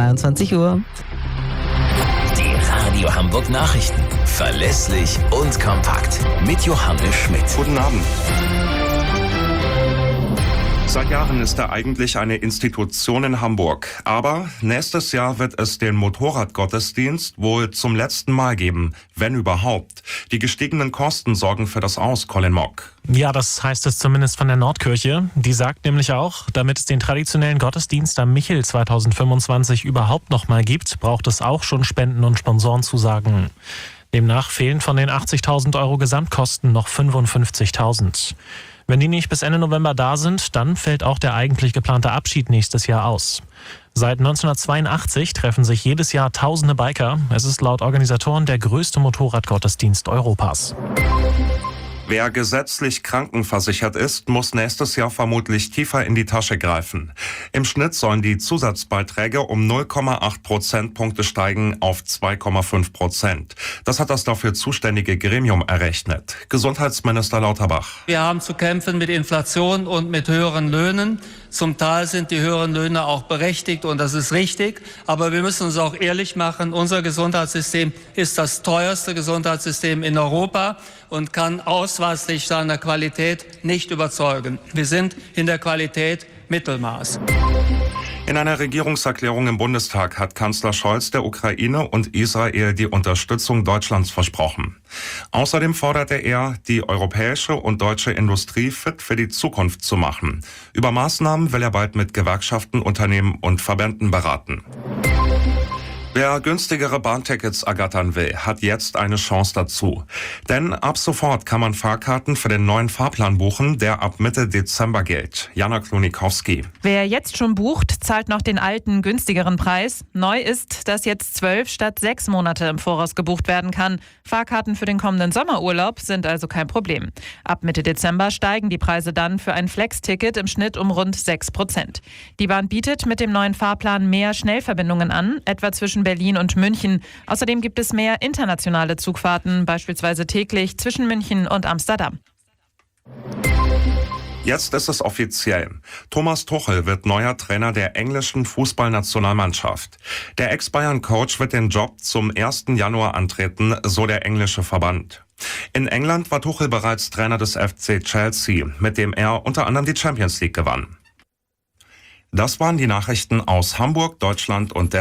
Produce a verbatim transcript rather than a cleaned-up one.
zweiundzwanzig Uhr. Die Radio Hamburg Nachrichten. Verlässlich und kompakt. Mit Johannes Schmidt. Guten Abend. Seit Jahren ist er eigentlich eine Institution in Hamburg. Aber nächstes Jahr wird es den Motorradgottesdienst wohl zum letzten Mal geben, wenn überhaupt. Die gestiegenen Kosten sorgen für das Aus, Colin Mock. Ja, das heißt es zumindest von der Nordkirche. Die sagt nämlich auch, damit es den traditionellen Gottesdienst am Michel zweitausendfünfundzwanzig überhaupt noch mal gibt, braucht es auch schon Spenden und Sponsorenzusagen. Demnach fehlen von den achtzigtausend Euro Gesamtkosten noch fünfundfünfzigtausend. Wenn die nicht bis Ende November da sind, dann fällt auch der eigentlich geplante Abschied nächstes Jahr aus. Seit neunzehnhundertzweiundachtzig treffen sich jedes Jahr tausende Biker. Es ist laut Organisatoren der größte Motorradgottesdienst Europas. Wer gesetzlich krankenversichert ist, muss nächstes Jahr vermutlich tiefer in die Tasche greifen. Im Schnitt sollen die Zusatzbeiträge um null Komma acht Prozentpunkte steigen auf zwei Komma fünf Prozent. Das hat das dafür zuständige Gremium errechnet. Gesundheitsminister Lauterbach. Wir haben zu kämpfen mit Inflation und mit höheren Löhnen. Zum Teil sind die höheren Löhne auch berechtigt und das ist richtig. Aber wir müssen uns auch ehrlich machen, unser Gesundheitssystem ist das teuerste Gesundheitssystem in Europa und kann ausweislich seiner Qualität nicht überzeugen. Wir sind in der Qualität Mittelmaß. In einer Regierungserklärung im Bundestag hat Kanzler Scholz der Ukraine und Israel die Unterstützung Deutschlands versprochen. Außerdem forderte er, die europäische und deutsche Industrie fit für die Zukunft zu machen. Über Maßnahmen will er bald mit Gewerkschaften, Unternehmen und Verbänden beraten. Wer günstigere Bahntickets ergattern will, hat jetzt eine Chance dazu. Denn ab sofort kann man Fahrkarten für den neuen Fahrplan buchen, der ab Mitte Dezember gilt. Jana Klonikowski. Wer jetzt schon bucht, zahlt noch den alten, günstigeren Preis. Neu ist, dass jetzt zwölf statt sechs Monate im Voraus gebucht werden kann. Fahrkarten für den kommenden Sommerurlaub sind also kein Problem. Ab Mitte Dezember steigen die Preise dann für ein Flex-Ticket im Schnitt um rund sechs Prozent. Die Bahn bietet mit dem neuen Fahrplan mehr Schnellverbindungen an, etwa zwischen Berlin und München. Außerdem gibt es mehr internationale Zugfahrten, beispielsweise täglich zwischen München und Amsterdam. Jetzt ist es offiziell. Thomas Tuchel wird neuer Trainer der englischen Fußballnationalmannschaft. Der Ex-Bayern-Coach wird den Job zum ersten Januar antreten, so der englische Verband. In England war Tuchel bereits Trainer des F C Chelsea, mit dem er unter anderem die Champions League gewann. Das waren die Nachrichten aus Hamburg, Deutschland und der